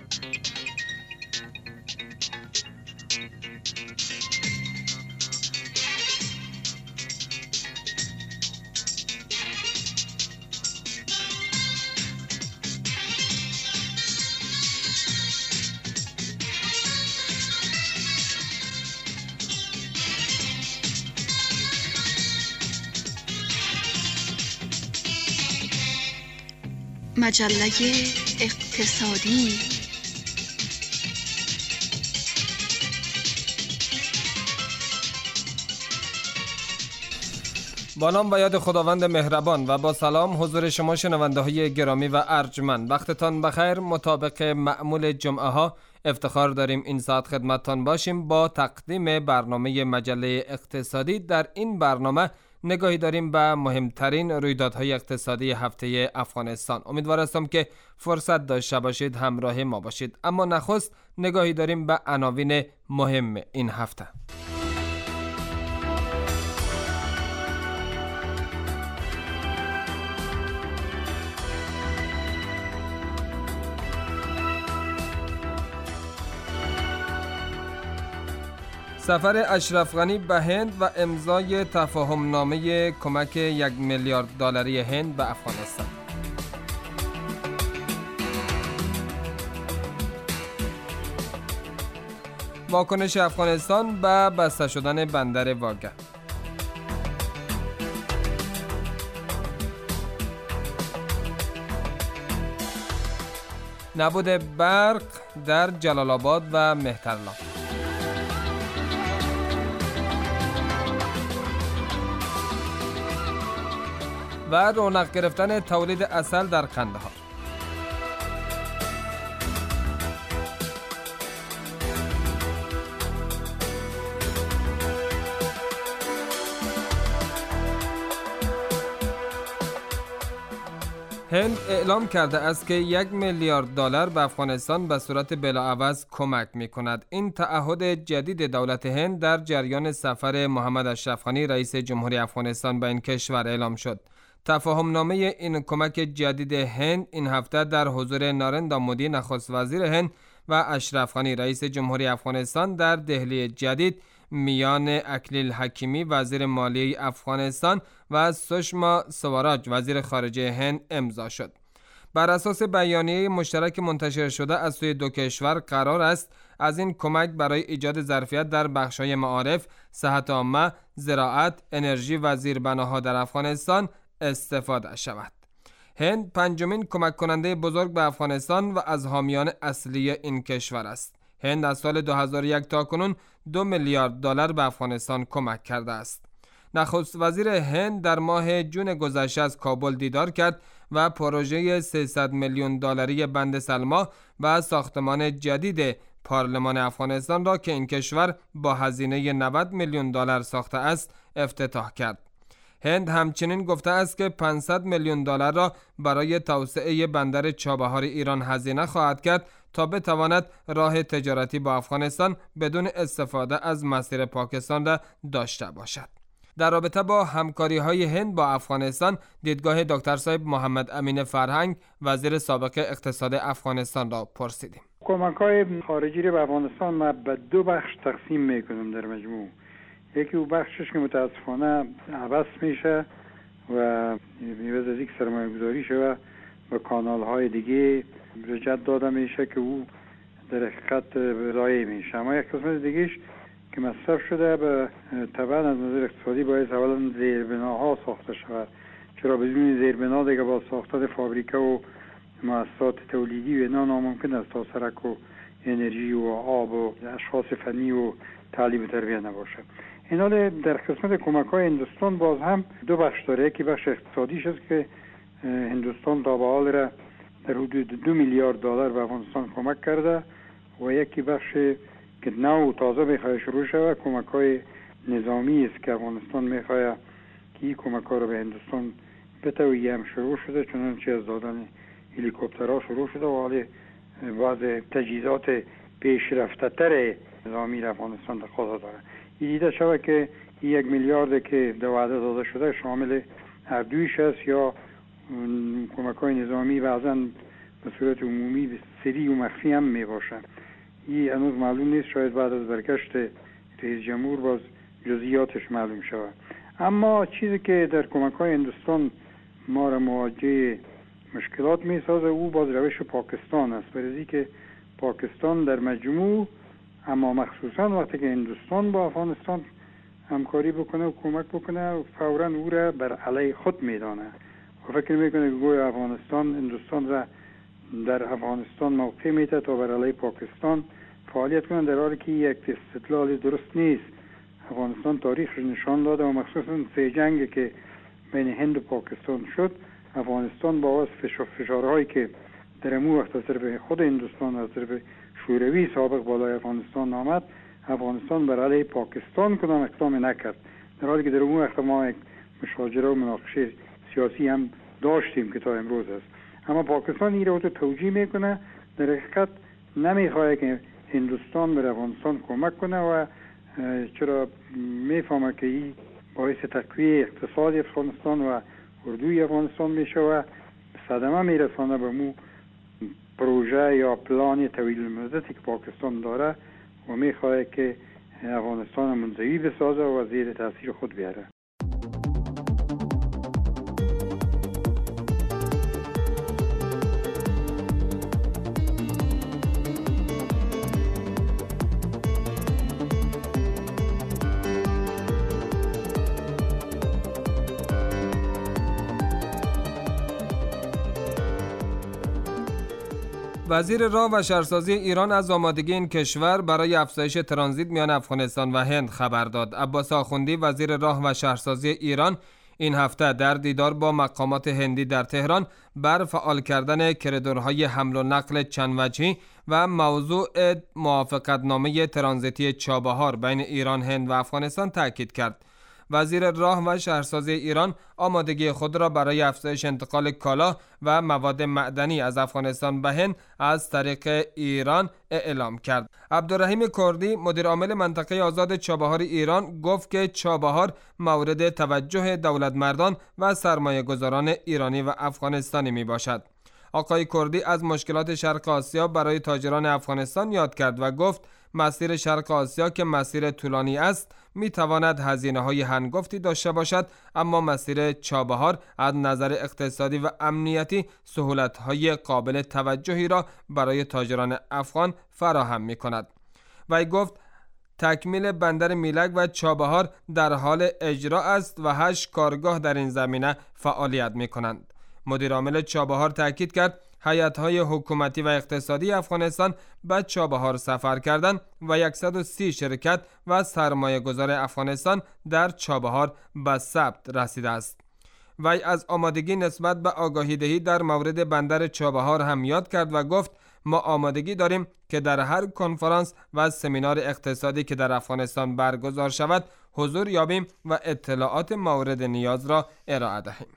مجله اقتصادی. با نام و یاد خداوند مهربان و با سلام حضور شما شنونده های گرامی و ارجمند، وقتتان بخیر. مطابق معمول جمعه ها افتخار داریم این ساعت خدمتتان باشیم با تقدیم برنامه مجله اقتصادی. در این برنامه نگاهی داریم به مهمترین رویدادهای اقتصادی هفته افغانستان. امیدوار هستم که فرصت داشته باشید همراه ما باشید. اما نخست نگاهی داریم به عناوین مهم این هفته. سفر اشرف غنی به هند و امضای تفاهم نامه کمک 1 میلیارد دلاری هند به افغانستان. واکنش افغانستان به بسته شدن بندر واگه. نبود برق در جلال آباد و مهترلام. و رونق گرفتن تولید عسل در قندهار. هند اعلام کرده است که 1 میلیارد دلار به افغانستان به صورت بلاعوض کمک می کند. این تعهد جدید دولت هند در جریان سفر محمد اشرف غنی رئیس جمهوری افغانستان به این کشور اعلام شد. تفاهم نامه این کمک جدید هند این هفته در حضور نارندا مودی نخست وزیر هند و اشرف غنی رئیس جمهوری افغانستان در دهلی جدید میان اکلیل حکیمی وزیر مالیه افغانستان و سشما سواراج وزیر خارجه هند امضا شد. بر اساس بیانیه مشترک منتشر شده از سوی دو کشور قرار است از این کمک برای ایجاد ظرفیت در بخش‌های معارف، صحت عامه، زراعت، انرژی و زیربناها در افغانستان استفاده شود. هند پنجمین کمک کننده بزرگ به افغانستان و از حامیان اصلی این کشور است. هند از سال 2001 تا کنون 2 میلیارد دلار به افغانستان کمک کرده است. نخست وزیر هند در ماه جون گذشته از کابل دیدار کرد و پروژه 300 میلیون دلاری بند سلما و ساختمان جدید پارلمان افغانستان را که این کشور با هزینه 90 میلیون دلار ساخته است افتتاح کرد. هند همچنین گفته است که 500 میلیون دلار را برای توسعه بندر چابهار ایران هزینه خواهد کرد تا بتواند راه تجارتی با افغانستان بدون استفاده از مسیر پاکستان را داشته باشد. در رابطه با همکاری‌های هند با افغانستان دیدگاه دکتر صاحب محمد امین فرهنگ وزیر سابق اقتصاد افغانستان را پرسیدیم. کمک‌های خارجی را به افغانستان ما به دو بخش تقسیم می‌کنیم در مجموع. یکی اون بخشش که متاسفانه عبث میشه و میوز از یک سرمایه گذاری شده و کانال های دیگه رجعت داده میشه که او در حقیقت رایع میشه. اما یک قسمت دیگهش که مصرف شده به طبعا از نظر اقتصادی باید اولا زیربناها ساخته شود، چرا بدون زیربنا دیگه با ساختن فابریکه و مؤسسات تولیدی و اینا ناممکن است تا سرک و انرژی و آب و اشخاص فنی و تعلیم و تربیت نباشه. این حال در قسمت کمک‌های هندوستان باز هم دو بخش داره. یکی بخش اقتصادیش است که هندوستان تا به حال را در حدود 2 میلیارد دلار به افغانستان کمک کرده و یکی بخش که نو تازه میخواد شروع شود کمک‌های نظامی است که افغانستان میخواد که این کمک‌ها را به هندوستان بده هم شروع شده، چنانچه از دادن هلیکوپترها شروع شده و حالا بعض تجهیزات پیشرفته‌تر نظامی را افغانستان تقاضا داره. دیده شود که 1 میلیارد که در وعده داده شده شامل هر دویش است، یا کمک‌های نظامی بعضاً به صورت عمومی سری و مخفی هم می باشه. این هنوز معلوم نیست، شاید بعد از برگشت رئیس جمهور باز جزئیاتش معلوم شود. اما چیزی که در کمک‌های هندوستان ما را مواجه مشکلات می سازه او باز روش پاکستان است. برای که پاکستان در مجموع، اما مخصوصا وقتی که هندوستان با افغانستان همکاری بکنه و کمک بکنه، فوراً او را بر علیه خود میدانه و فکر میکنه که گویا هندوستان را در افغانستان موقع میده تا بر علیه پاکستان فعالیت کنه، در حالی که یک استدلال درست نیست. افغانستان تاریخش نشان داده و مخصوصا سه جنگ که بین هند و پاکستان شد، افغانستان با واسه فشارهایی که در امو وقت از طرف خود هندوستان و از طرف شوروی سابق بالای افغانستان آمد، افغانستان بر علیه پاکستان کدام اقدام نکرد، در حالی که در امو وقت ما یک مشاجره و مناقشه سیاسی هم داشتیم که تا امروز است. اما پاکستان این رو توجیه میکنه، در حقیقت نمیخواه که هندوستان بر افغانستان کمک کنه و چرا میفهمه که این باعث تقویه اقتصاد افغانستان و اردوی افغانستان میشه و صدمه میرسانه به مو پروژه یا پلان طویل مدتی که پاکستان داره و میخواه که افغانستان منزوی بسازه و زیر تاثیر خود بیاره. وزیر راه و شهرسازی ایران از آمادگی این کشور برای افزایش ترانزیت میان افغانستان و هند خبر داد. عباس آخوندی وزیر راه و شهرسازی ایران این هفته در دیدار با مقامات هندی در تهران بر فعال کردن کریدورهای حمل و نقل چند وجهی و موضوع موافقتنامه ترانزیتی چابهار بین ایران، هند و افغانستان تاکید کرد. وزیر راه و شهرسازی ایران آمادگی خود را برای افزایش انتقال کالا و مواد معدنی از افغانستان به هند از طریق ایران اعلام کرد. عبدالرحیم کردی مدیر عامل منطقه آزاد چابهار ایران گفت که چابهار مورد توجه دولتمردان و سرمایه‌گذاران ایرانی و افغانستانی می باشد. آقای کردی از مشکلات شرق آسیا برای تاجران افغانستان یاد کرد و گفت مسیر شرق آسیا که مسیر طولانی است می تواند هزینه‌های هنگفتی داشته باشد، اما مسیر چابهار از نظر اقتصادی و امنیتی سهولت‌های قابل توجهی را برای تاجران افغان فراهم می کند. وی گفت تکمیل بندر میلک و چابهار در حال اجرا است و 8 کارگاه در این زمینه فعالیت می کنند. مدیر عامل چابهار تاکید کرد هیئت‌های حکومتی و اقتصادی افغانستان به چابهار سفر کردند و 130 شرکت و سرمایه‌گذار افغانستان در چابهار به ثبت رسیده است. وی از آمادگی نسبت به آگاهی دهی در مورد بندر چابهار هم یاد کرد و گفت ما آمادگی داریم که در هر کنفرانس و سمینار اقتصادی که در افغانستان برگزار شود حضور یابیم و اطلاعات مورد نیاز را ارائه دهیم.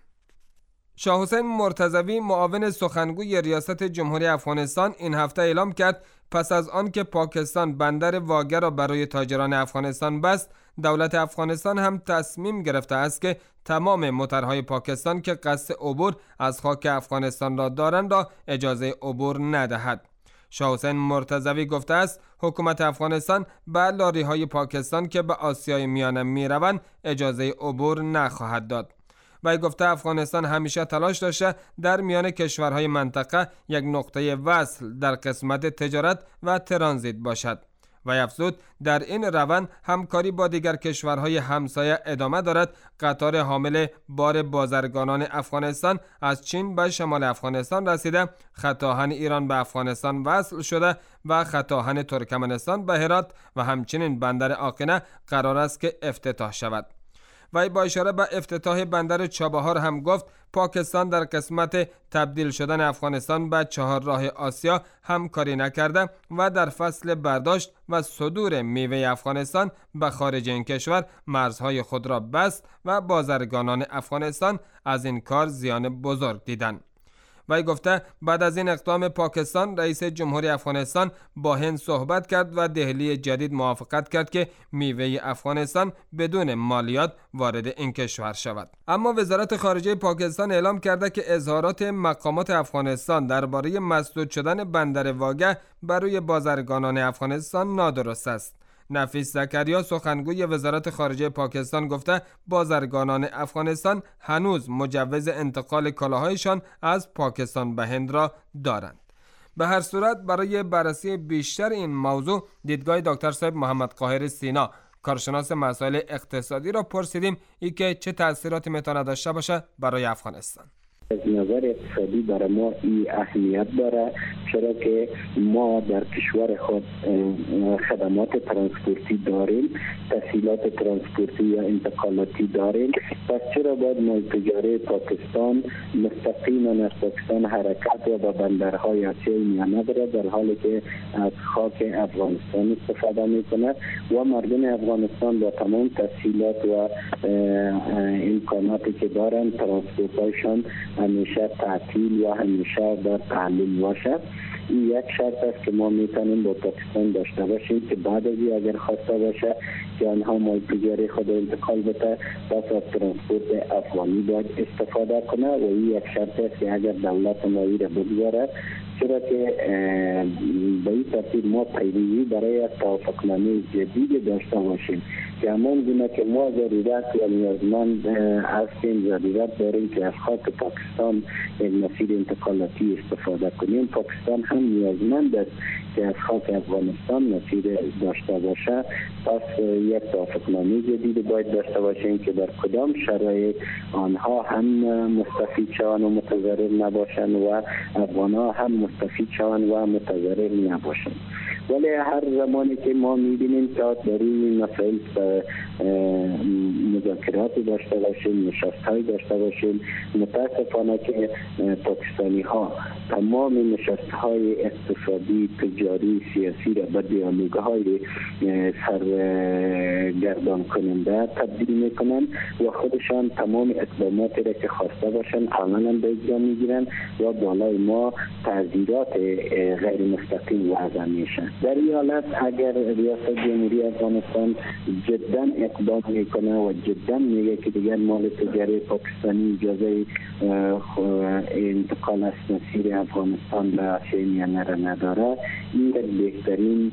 شاه حسین مرتضوی معاون سخنگوی ریاست جمهوری افغانستان این هفته اعلام کرد پس از آن که پاکستان بندر واگه را برای تاجران افغانستان بست، دولت افغانستان هم تصمیم گرفته است که تمام موترهای پاکستان که قصد عبور از خاک افغانستان را دارند را اجازه عبور ندهد. شاه حسین مرتضوی گفته است حکومت افغانستان به لاری‌های پاکستان که به آسیای میانه می‌روند اجازه عبور نخواهد داد. وی گفته افغانستان همیشه تلاش داشته در میان کشورهای منطقه یک نقطه وصل در قسمت تجارت و ترانزیت باشد. وی افزود در این روند همکاری با دیگر کشورهای همسایه ادامه دارد. قطار حامل بار بازرگانان افغانستان از چین به شمال افغانستان رسیده، خط آهن ایران به افغانستان وصل شده و خط آهن ترکمنستان به هرات و همچنین بندر آقینه قرار است که افتتاح شود. و با اشاره به افتتاح بندر چابهار هم گفت پاکستان در قسمت تبدیل شدن افغانستان به چهارراه آسیا همکاری نکرده و در فصل برداشت و صدور میوه افغانستان به خارج این کشور مرزهای خود را بست و بازرگانان افغانستان از این کار زیان بزرگ دیدند. وی گفته بعد از این اقدام پاکستان، رئیس جمهوری افغانستان با هند صحبت کرد و دهلی جدید موافقت کرد که میوه افغانستان بدون مالیات وارد این کشور شود. اما وزارت خارجه پاکستان اعلام کرده که اظهارات مقامات افغانستان درباره مسدود شدن بندر واگه برای بازرگانان افغانستان نادرست است. نفیس زکریا سخنگوی وزارت خارجه پاکستان گفته بازرگانان افغانستان هنوز مجوز انتقال کالاهایشان از پاکستان به هند را دارند. به هر صورت برای بررسی بیشتر این موضوع دیدگاه دکتر صاحب محمد قاهر سینا، کارشناس مسائل اقتصادی را پرسیدیم ای که چه تأثیراتی میتونه داشته باشه برای افغانستان. از نظر اقتصادی برای ما این اهمیت داره، چرا که ما در کشور خود خدمات ترانسپورتی داریم، تسهیلات ترانسپورتی یا انتقالاتی داریم. پس چرا باید مال تجاری پاکستان مستقیما از پاکستان حرکت و به بندرهای آسیای میانه بره، در حالی که از خاک افغانستان استفاده میکنه و مردم افغانستان با تمام تسهیلات و امکاناتی که دارن ترانسپورتایشان همیشه تعطیل و همیشه در تعلیل باشه. این یک شرط است که ما میتونیم با پاکستان داشته باشیم که بعد از این اگر خواسته باشه که آنها مال تجاری خود انتقال بده، پس از ترانسپورت افغانی باید استفاده کنه و این یک شرط است که اگر دولت ما را بگذاره، چرا که به این ترتیب ما پیروی برای توافقنامه جدید داشته باشیم که همان گونه که ما ضرورت و نیازمند هستیم، ضرورت داریم که از خاک پاکستان یک مسیر انتقالاتی استفاده کنیم، پاکستان هم نیازمند است که از خاک افغانستان مسیر داشته باشه. پس یک توافقنامه جدید باید داشته باشیم که در کدام شرایط آنها هم مستفید شوند و متضرر نباشند و افغان‌ها هم مستفید شوند و متضرر نباشند. ولی هر زمانی که ما می‌بینیم که در این مسائل مذاکراتی داشته باشیم، نشست‌هایی داشته باشیم، متاسفانه که پاکستانی‌ها تمام نشست‌های اقتصادی، تجاری، سیاسی را به دیالوگ‌های سرگردان کننده تبدیل می‌کنند و خودشان تمام اقداماتی را که خواسته باشند عملاً به اجرا می‌گیرند و بالای ما تعزیرات غیر مستقیم وضع میشن. در این حالت اگر ریاست جمهوری افغانستان جدا اقدام میکنه و جدا میگه که دیگر مال تجاری پاکستانی اجازه انتقال از مسیر افغانستان به آسیای میانه را نداره، این بهترین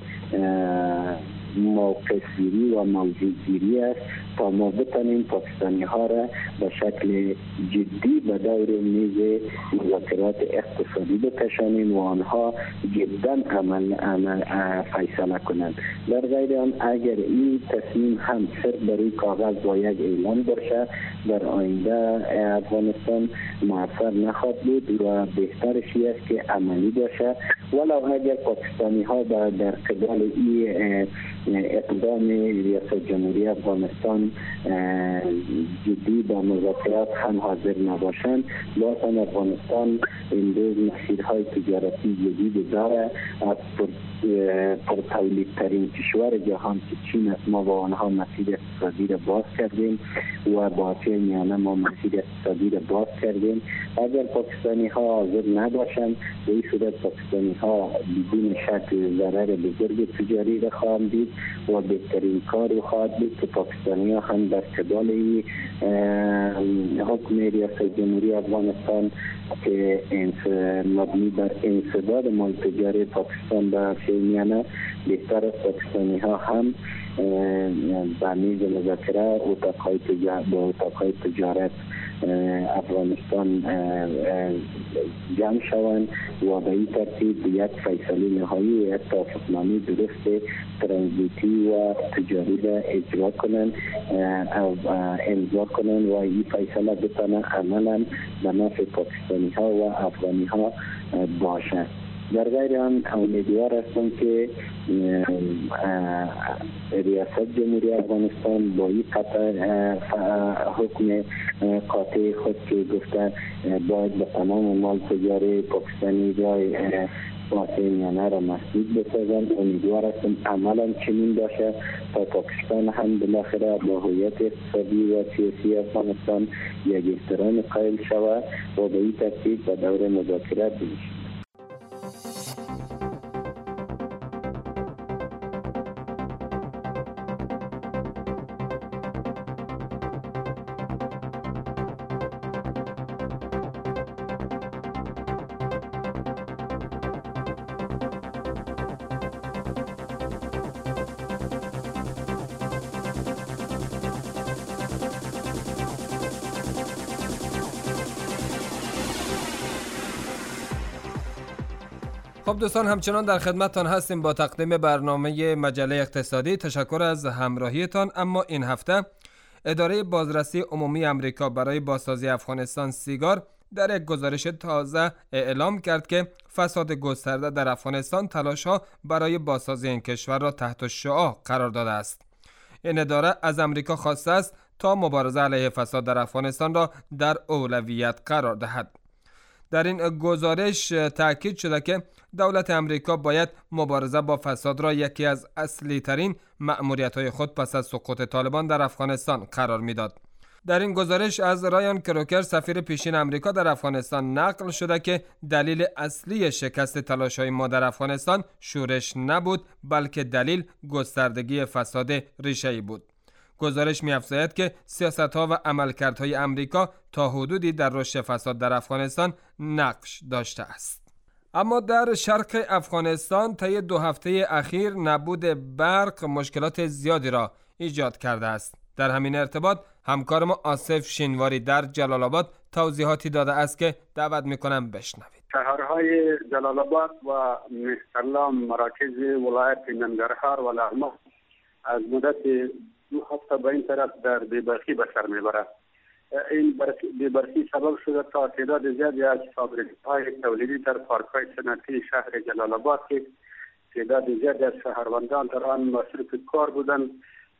موقع گیری و موضوع گیری است تا ما بتانیم پاکستانی ها را به شکل جدی به دور میز مذاکرات اقتصادی بکشانیم و آنها جدا عمل فیصله کنند. در غیر آن اگر این تصمیم هم صرف برای کاغذ با یک اعلان باشه، در آینده افغانستان موفق نخواهد بود و بهترش است که عملی باشه. ولو اگر پاکستانی ها در قبال این اقدام ریاست جمهوری افغانستان جدی با مذاکرات هم حاضر نباشند، باز افغانستان امروز مسیرهای تجارتی جدید داره. از پرتولیدترین کشور جهان که چین است، ما با آنها مسیر اقتصادی را باز کردیم و با آسیای میانه ما مسیر اقتصادی را باز کردیم. اگر پاکستانی ها حاضر نباشند، به این صورت پاکستانی ها بدون شک ضرر بزرگ تجاری را خواهند دید و بهترین کار خواهد بود که پاکستانی ها هم در قبال حکم ریاست جمهوری افغانستان که مبنی بر انسداد مال تجاری پاکستان به آسیای میانه، بهتر است پاکستانی ها هم به میز مذاکره با اتاقهای تجارت افغانستان جمع شوند و به این ترتیب یک فیصله نهایی و یک توافقنامه درست ترانزیتی و تجاری را اجرا کنند، امضا کنند و این فیصله بتانه عملا به نفع پاکستانی ها و افغانی ها باشد. در غیر آن امیدوار هستم که ریاست جمهوری افغانستان با این حکم قاطع خود که گفته باید به تمام مال تجاری پاکستانی جای واسه میانه را مسدود بسازند. امیدوار هستم عملا چنین باشه تا پاکستان هم بالاخره با هویت اقتصادی و سیاسی افغانستان یک احترام قائل شود و به این ترتیب به دور مذاکرات بنشینیم. خب دوستان، همچنان در خدمتتان هستیم با تقدیم برنامه مجله اقتصادی. تشکر از همراهیتان. اما این هفته اداره بازرسی عمومی امریکا برای بازسازی افغانستان سیگار در یک گزارش تازه اعلام کرد که فساد گسترده در افغانستان تلاش‌ها برای بازسازی این کشور را تحت شعاع قرار داده است. این اداره از امریکا خواسته است تا مبارزه علیه فساد در افغانستان را در اولویت قرار دهد. در این گزارش تاکید شده که دولت امریکا باید مبارزه با فساد را یکی از اصلی ترین مأموریت‌های خود پس از سقوط طالبان در افغانستان قرار می‌داد. در این گزارش از رایان کروکر، سفیر پیشین امریکا در افغانستان، نقل شده که دلیل اصلی شکست تلاش‌های ما در افغانستان شورش نبود، بلکه دلیل گستردگی فساد ریشه‌ای بود. گزارش می‌افزاید که سیاست‌ها و عملکردهای امریکا تا حدودی در رشد فساد در افغانستان نقش داشته است. اما در شرق افغانستان طی 2 هفته اخیر نبود برق مشکلات زیادی را ایجاد کرده است. در همین ارتباط همکار ما آصف شینواری در جلال آباد توضیحاتی داده است که دعوت می‌کنم بشنوید. شهرهای جلال آباد و مهترلام مراکز ولایت ننگرهار و لغمان از مدت 2 هفته به این طرف در بی‌برقی به سر می‌برد. این بی‌برقی سبب شده تا تعداد زیادی از فابریک‌های تولیدی در پارک‌های صنعتی شهر جلال آباد که تعداد زیادی از شهروندان در آن مصروف کار بودند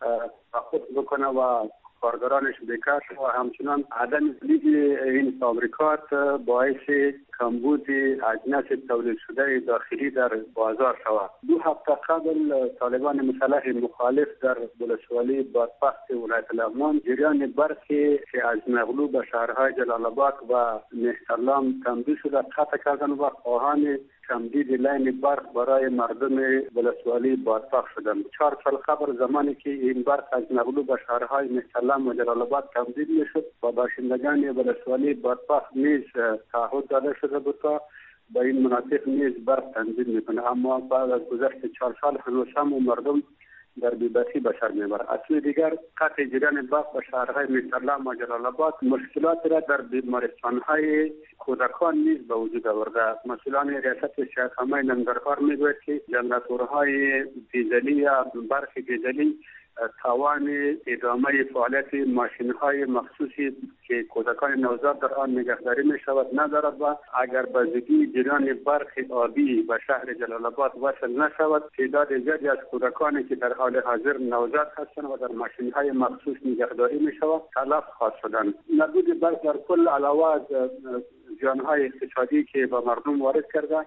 خود بکنه و کارگرانش بیکار شد و همچنان عدم تولید این فابریکات باعث کمبود اجناس تولید شده داخلی در بازار شود. 2 هفته قبل طالبان مسلح مخالف در ولسوالی بادپخت ولایت لغمان جریان برقی که از مغلوب به شهرهای جلال آباد و مهترلام تمدید شده قطع کردند و خواهان تمدید لین برق برای مردم ولسوالی بادپخت شدند. 4 سال قبل زمانی که این برق از مغلوب به شهرهای مهترلام و جلال آباد تمدید میشد و باشندگان ولسوالی بادپخت نیز تعهد داده شده بود تا به این مناطق نیز برق تمدید میکنه، اما بعد از گذشت 4 سال هنوز هم مردم در بی‌برقی به سر میبرد. از سوی دیگر قطع جریان برق به شهرهای مهترلام و جلال آباد مشکلات را در بیمارستان‌های کودکان نیز به وجود آورده. مسئولان ریاست شهرخانه ننگرهار میگوید که ژنراتورهای دیزلی یا برق دیزلی توان ادامه فعالیت ماشین‌های مخصوصی که کودکان نوزاد در آن نگهداری می‌شود ندارد و اگر به زودی جریان برق آبی به شهر جلال آباد وصل نشود تعداد زیادی از کودکانی که در حال حاضر نوزاد هستند و در ماشین‌های مخصوص نگهداری می‌شود تلف خواهد شدند. نبود برق در کل علاوه از زیان‌های اقتصادی که به مردم وارد کرده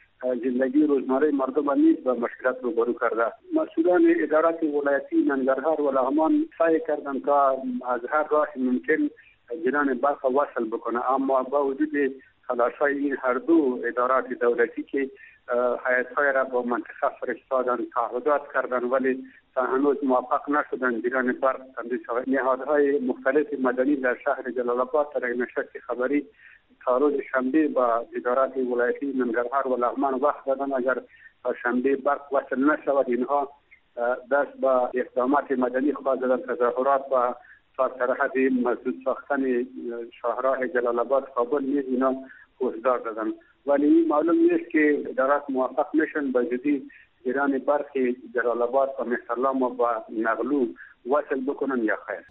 زندگی روزمره مردم نیز به مشکلات روبرو کرده. مسئولان ادارات ولایتی ننگرهار و لغمان سعی کردند تا از هر راه ممکن جریان برق وصل بکنه، اما با وجود تلاش‌های این هر دو ادارات دولتی که هیئت‌های را با منطقه فرستادند، تعهدات کردند ولی تا هنوز موفق نشدند جریان برق تمدید شود. نهادهای مختلف مدنی در شهر جلال آباد در نشست خبری تا روز شنبه با ادارات ولایتی ننگرهار و لغمان وقت دادن اگر تا شنبه برق وصل نشود اینها دست با اقدامات مدنی خواهد زدن. تظاهرات و سرحد مسدود ساختن شهرهای جلال آباد کابل نیز اینا هشدار دادن، ولی معلوم نیست که ادارات موفق میشن به جدی جریان برق جلال آباد و مهترلام و با نغلو وصل بکنن یا خیر.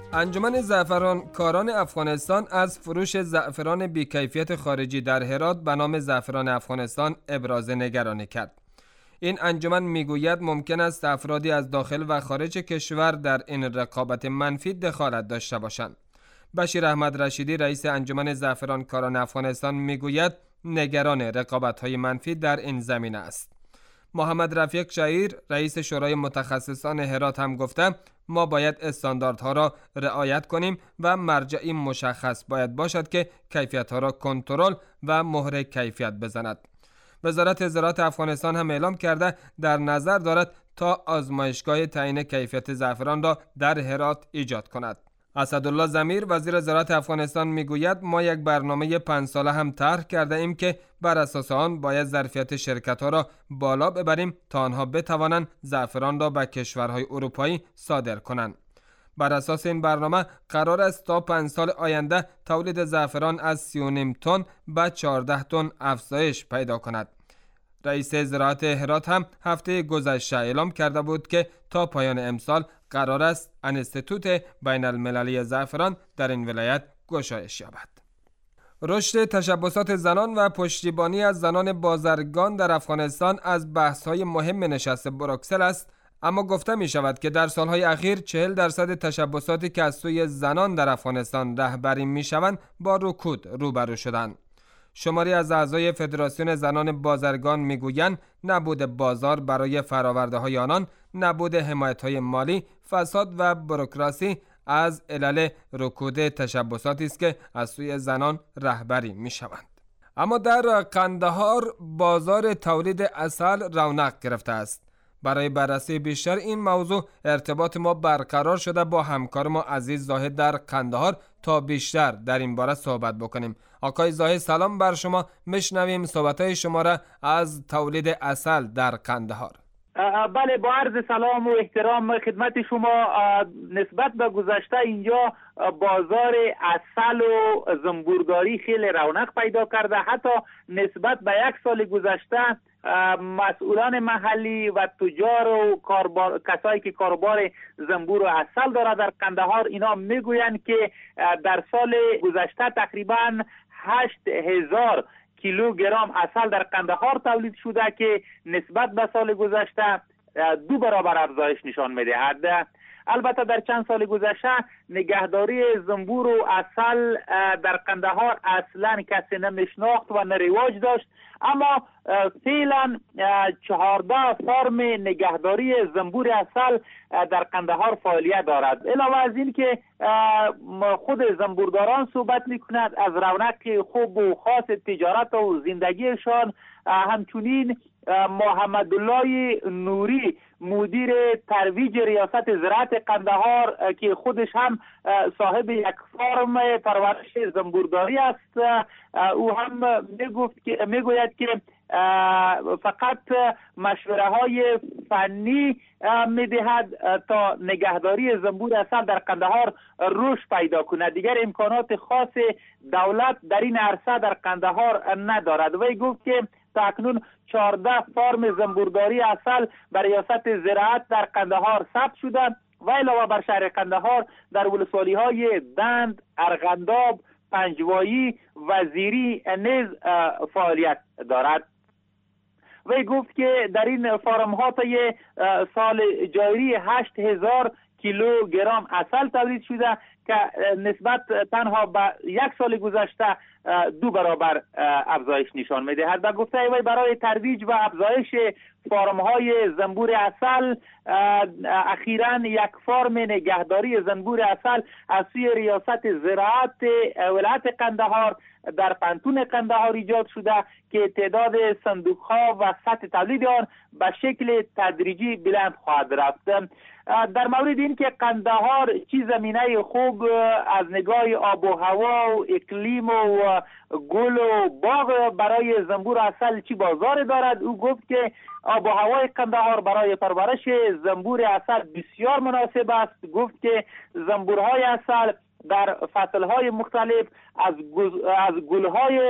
انجمن زعفرانکاران افغانستان از فروش زعفران بی‌کیفیت خارجی در هرات به نام زعفران افغانستان ابراز نگرانی کرد. این انجمن میگوید ممکن است افرادی از داخل و خارج کشور در این رقابت منفی دخالت داشته باشند. بشیر احمد رشیدی رئیس انجمن زعفرانکاران افغانستان میگوید نگران رقابت‌های منفی در این زمینه است. محمد رفیق شعیر رئیس شورای متخصصان هرات هم گفته ما باید استانداردها را رعایت کنیم و مرجعی مشخص باید باشد که کیفیت‌ها را کنترل و مهر کیفیت بزند. وزارت زراعت افغانستان هم اعلام کرده در نظر دارد تا آزمایشگاه تعیین کیفیت زعفران را در هرات ایجاد کند. اسدالله ضمیر وزیر زراعت افغانستان میگوید ما یک برنامه 5 ساله هم طرح کرده ایم که بر اساس آن باید ظرفیت شرکت‌ها را بالا ببریم تا آنها بتوانند زعفران را به کشورهای اروپایی صادر کنند. بر اساس این برنامه قرار است تا 5 سال آینده تولید زعفران از 3.5 تن به 14 تن افزایش پیدا کند. رئیس زراعت هرات هم هفته گذشته اعلام کرده بود که تا پایان امسال قرار است انستیتوت بین المللی زعفران در این ولایت گشایش یابد. رشد تشبسات زنان و پشتیبانی از زنان بازرگان در افغانستان از بحث‌های مهم نشست بروکسل است، اما گفته می شود که در سالهای اخیر 40% تشبساتی که از سوی زنان در افغانستان رهبری می شوند با رکود روبرو شدند. شماری از اعضای فدراسیون زنان بازرگان میگویند نبود بازار برای فراورده های آنان، نبود حمایت های مالی، فساد و بوروکراسی از علل رکود تشبساتی است که از سوی زنان رهبری می شوند. اما در قندهار بازار تولید عسل رونق گرفته است. برای بررسی بیشتر این موضوع ارتباط ما برقرار شده با همکار ما عزیز زاهد در قندهار تا بیشتر در این باره صحبت بکنیم. آقای زاهد سلام بر شما، میشنویم صحبت‌های شما را از تولید عسل در قندهار. بله، با عرض سلام و احترام خدمت شما. نسبت به گذشته اینجا بازار عسل و زنبورداری خیلی رونق پیدا کرده. حتی نسبت به 1 سال گذشته مسئولان محلی و تجار و کسایی که کاروبار زنبور و عسل داره در قندهار اینا میگویند که در سال گذشته تقریبا 8,000 کیلوگرم عسل در قندهار تولید شده که نسبت به سال گذشته 2 برابر افزایش نشان میدهد. البته در چند سال گذشته نگهداری زنبور و عسل در قندهار اصلا کسی نمیشناخت و رواج داشت، اما فعلا 14 فرم نگهداری زنبور عسل در قندهار فعالیت دارد. علاوه از این که خود زنبورداران صحبت میکنند از رونق خوب و خاص تجارت و زندگیشان، همچنین محمد الله نوری مدیر ترویج ریاست زراعت قندهار که خودش هم صاحب یک فرم پرورش زنبورداری است، او هم میگوید که فقط مشوره های فنی میدهد تا نگهداری زنبور عسل در قندهار رشد پیدا کند. دیگر امکانات خاص دولت در این عرصه در قندهار ندارد. وی گفت که تا اکنون 14 فرم زنبورداری عسل بر ریاست زراعت در قندهار ثبت شده و علاوه بر شهر قندهار در ولسوالی های دند، ارغنداب، پنجوایی، وزیری نیز فعالیت دارد. وی گفت که در این فرم ها تا سال جاری 8,000 کیلوگرم عسل تولید شده که نسبت تنها به 1 سال گذشته 2 برابر افزایش نشان میدهد. و گفته وی برای ترویج و افزایش فرم های زنبور عسل اخیراً 1 فرم نگهداری زنبور عسل از سوی ریاست زراعت ولایت قندهار در پنتون قندهار ایجاد شده که تعداد صندوق ها و سطح تولید آن به شکل تدریجی بلند خواهد رفت. در مورد این که قندهار چی زمینه خوب از نگاه آب و هوا و اقلیم و گل و باغ برای زنبور عسل چی بازار دارد، او گفت که آب و هوای قندهار برای پرورش زنبور عسل بسیار مناسب است. گفت که زنبورهای عسل در فصلهای مختلف از گلهای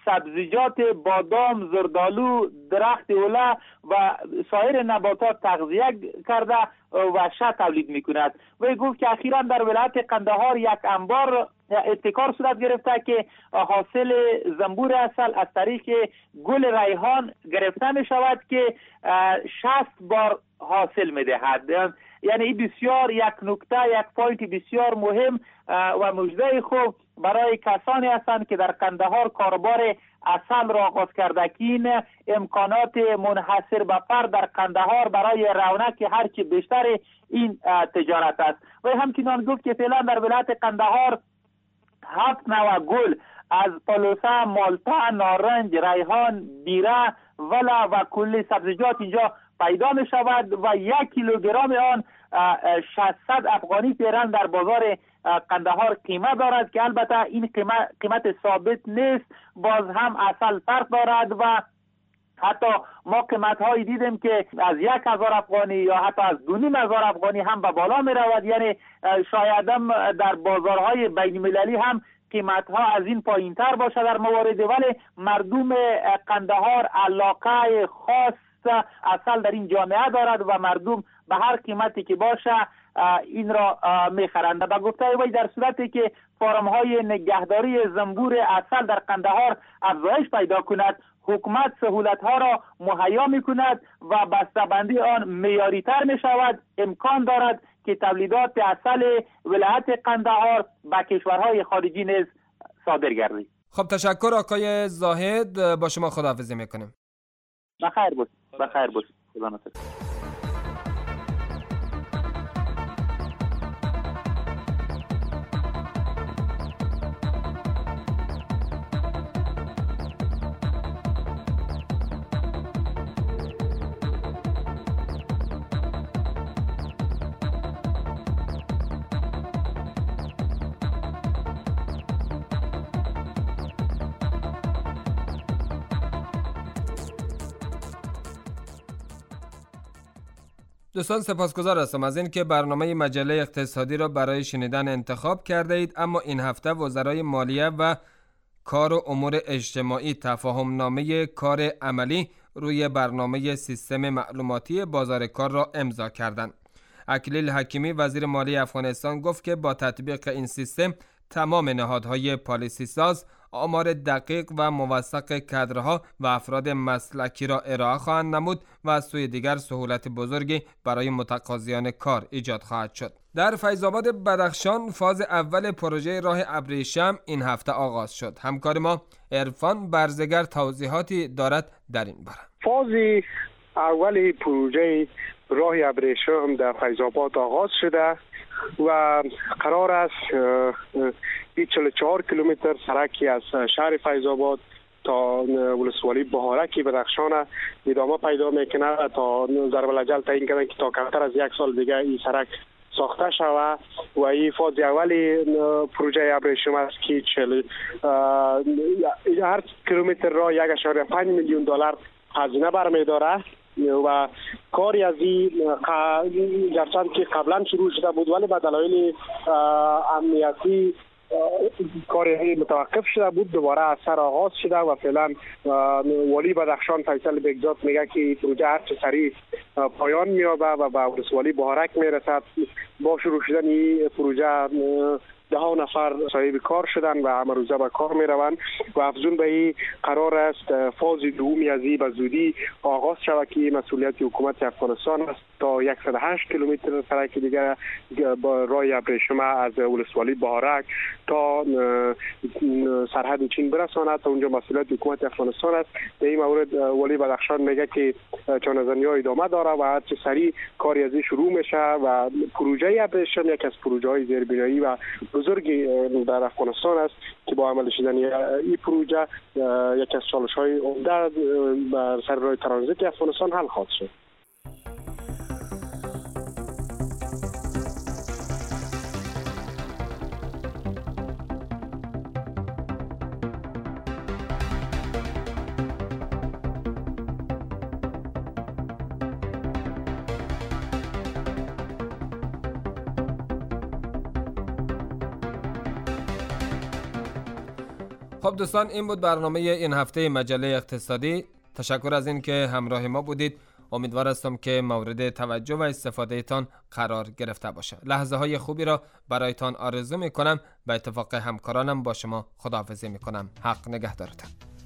سبزیجات بادام، زردالو، درخت اوله و سایر نباتات تغذیه کرده و شاه تولید میکند. وی گفت که اخیراً در ولایت قندهار یک انبار ابتکار صورت گرفته که حاصل زنبور عسل از طریق گل ریحان گرفته می شود که 60 بار حاصل می دهد. یعنی این بسیار یک نکته، یک پوینت بسیار مهم و مژده خوب برای کسانی هستند که در قندهار کاروبار عسل را آغاز کرده که این امکانات منحصر به فرد در قندهار برای رونق هرچی بیشتر این تجارت است. و همچنین گفت که فعلا در ولایت قندهار 7 نوع گل از پلوسه، مالتا، نارنج، ریحان، بیره، ولا و کلی سبزیجات اینجا پیدا می شود و 1 کیلوگرم آن 600 افغانی فعلا در بازار قندهار قیمت دارد که البته این قیمت ثابت نیست، باز هم عسل فرق دارد و حتی ما قیمت هایی دیدیم که از 1000 افغانی یا حتی از 2500 افغانی هم به بالا می رود. یعنی شاید هم در بازارهای بین المللی هم قیمت ها از این پایین تر باشه در موارد، ولی مردم قندهار علاقه خاص عسل در این جامعه دارد و مردم به هر قیمتی که باشه این را میخرند. با گفته وی در صورتی که فارم های نگهداری زنبور عسل در قندهار افزایش پیدا کند، حکومت سهولت ها را مهیا می کند و بسته‌بندی آن معیاری تر می شود. امکان دارد که تولیدات عسل ولایت قندهار به کشورهای خارجی نیز صادر گردد. خب تشکر آقای زاهد، با شما خداحافظی میکنیم. بخیر بود. بخیر بود. خدا نگهدار. دوستان سپاسگزار هستم از این که برنامه مجله اقتصادی را برای شنیدن انتخاب کرده اید. اما این هفته وزرای مالیه و کار و امور اجتماعی تفاهم نامه کار عملی روی برنامه سیستم معلوماتی بازار کار را امضا کردند. اکلیل حکیمی وزیر مالی افغانستان گفت که با تطبیق این سیستم تمام نهادهای پالیسی ساز آمار دقیق و موثق کادرها و افراد مسلکی را ارائه خواهند نمود و از سوی دیگر سهولت بزرگی برای متقاضیان کار ایجاد خواهد شد. در فیض آباد بدخشان فاز اول پروژه راه ابریشم این هفته آغاز شد. همکار ما عرفان برزگر توضیحاتی دارد در این باره. فاز اول پروژه راه ابریشم در فیض آباد آغاز شده و قرار است 44 کیلومتر سرکی از شهر فیض آباد تا ولسوالی بهارک بدخشان ادامه پیدا میکنه تا ضرب الاجل تعیین کردن که تا کمتر از 1 سال دیگه این سرک ساخته شود و این فاز اولی پروژه ابریشم است که هر کیلومتر را 1.5 میلیون دلار هزینه برمی‌داره و کاری از این گرچند که قبلا شروع شده بود ولی به دلایل امنیتی کاری متوقف شده بود، دوباره از سر آغاز شده و فعلا والی بدخشان فیصل بگزاد میگه که پروژه هر چه سریع پایان مییابه و به ولسوالی بهارک میرسد. با شروع شدن این پروژه 10 نفر صاحب کار شدن و امروزه به کار می روند و افزون به این قرار است فاز دومی از این به زودی آغاز شود که مسئولیت حکومت افغانستان است تا 108 کیلومتر سرک دیگر با راه ابریشم از ولسوالی بهارک تا سرحد چین برساند تا اونجا مسئولیت حکومت افغانستان است. در این مورد ولی بدخشان میگه که چانه‌زنی‌ها ادامه داره و هر چه سریع کاری از این شروع میشه و پروژه ابریشم یک از پروژه‌های زیربنایی و بزرگی در افغانستان است که با عمل شدن این پروژه یک از چالش‌های عمده بر سر راه ترانزیت افغانستان حل خواهد شد. خب دوستان، این بود برنامه این هفته مجله اقتصادی. تشکر از این که همراه ما بودید. امیدوار هستم که مورد توجه و استفاده تان قرار گرفته باشه. لحظه های خوبی را برایتان آرزو می کنم. به اتفاق همکارانم با شما خداحافظی می کنم. حق نگهدارتان.